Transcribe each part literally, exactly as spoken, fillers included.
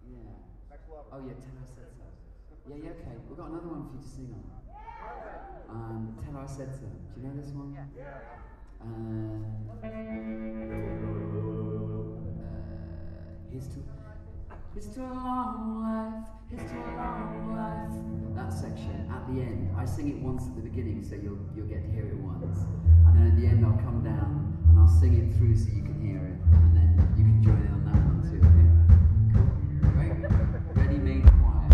Yeah. Oh yeah, tell her I said so. Yeah, yeah, okay. We've got another one for you to sing on. Um, tell her I said so. Do you know this one? Yeah. Uh, uh, here's to, here's to a long life, here's to a long life. That section at the end, I sing it once at the beginning, so you'll you'll get to hear it once, and then at the end I'll come down and I'll sing it through so you can hear it, and then you can join in on that one too. Okay? Cool. Great. Ready, made, quiet.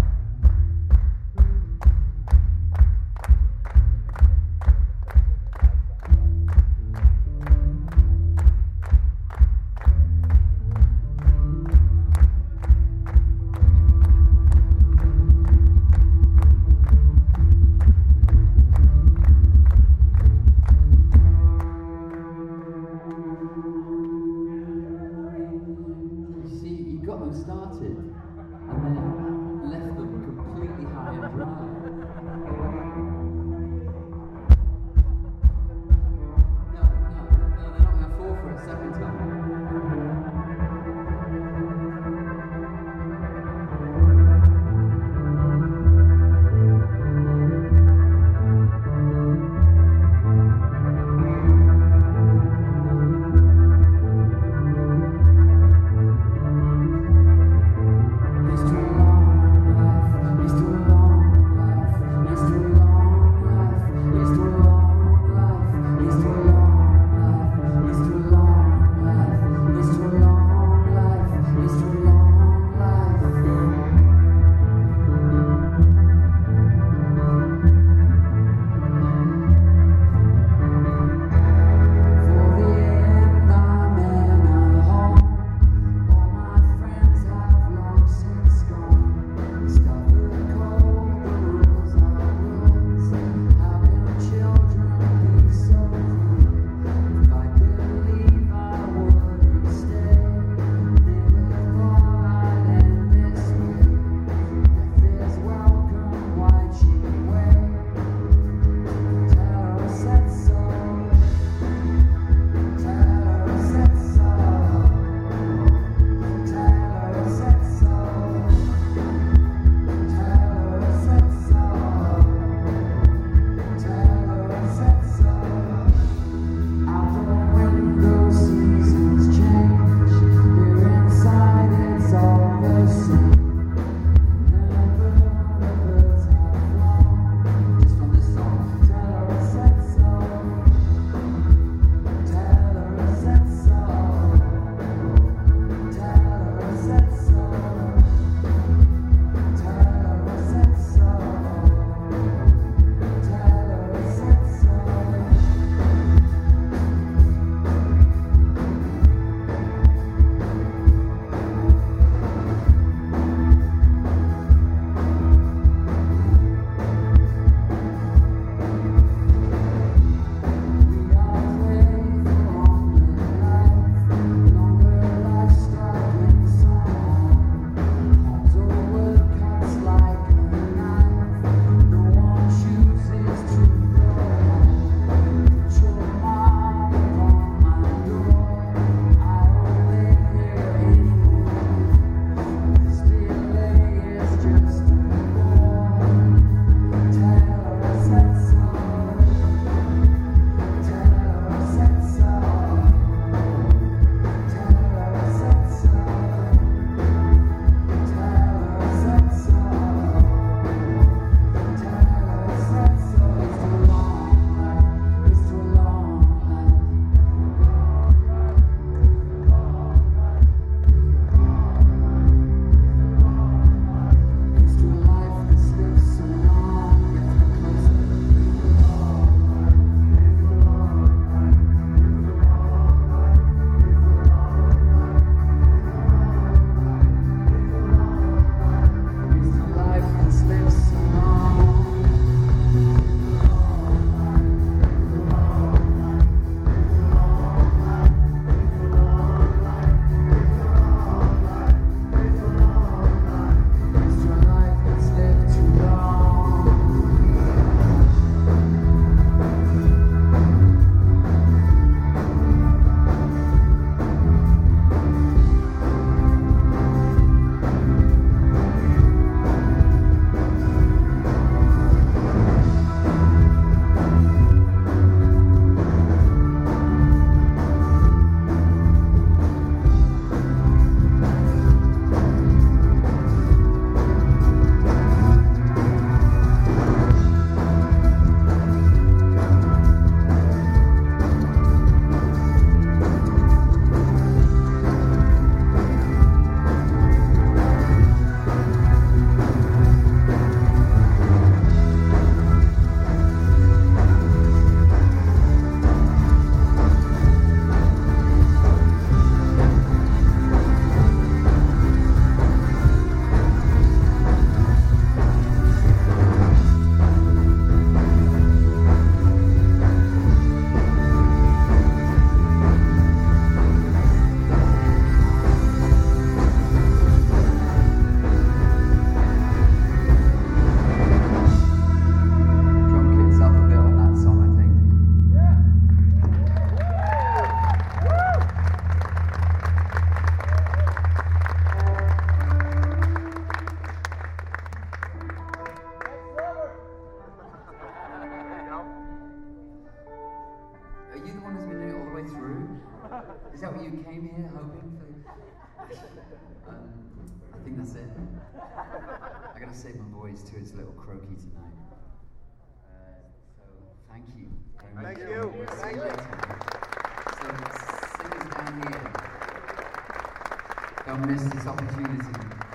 that what you came here hoping for? um, I think that's it. I gotta save my voice too, it's a little croaky tonight. Uh, so, thank you very much. Thank you. We'll see Thank you you. later. So, singers down here. Don't miss this opportunity.